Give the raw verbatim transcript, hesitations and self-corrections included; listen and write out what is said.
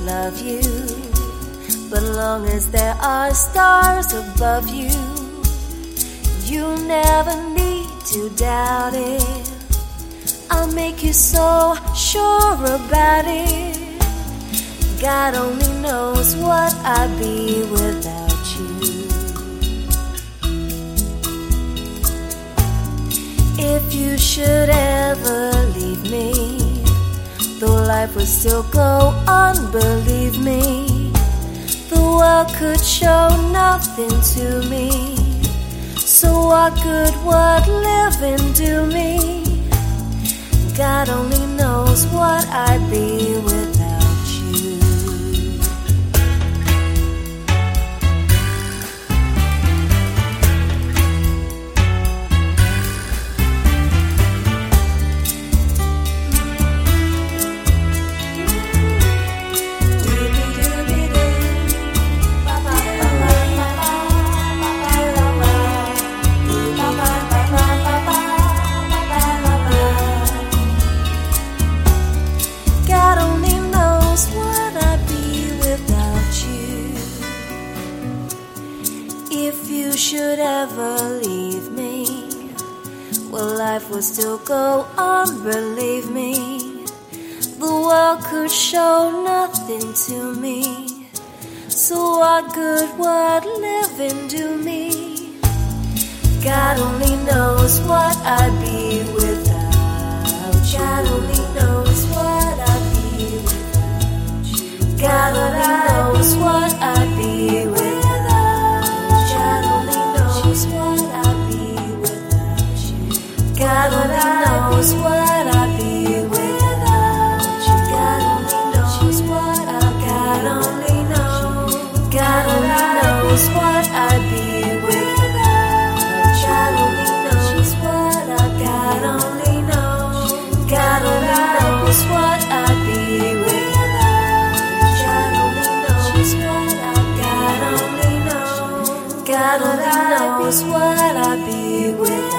love you, but long as there are stars above you, you never need to doubt it. I'll make you so sure about it. God only knows what I'd be without you. If you should ever leave me, though life would still go on, believe me, the world could show nothing to me. So what good would living do me? God only knows what I'd be without you. If you should ever leave me, well, life will still go on, believe me. The world could show nothing to me. So what good would living do me? God only knows what I'd be without you. God only knows what I'd be without you. God only knows what I'd be without you. God only knows what I'd be without you. God only knows what I. God only knows. God only knows what I'd be without you. God only knows what I. God only knows. God only knows what I'd be without you. God only knows what I. God only knows. God only knows what I'd be without you.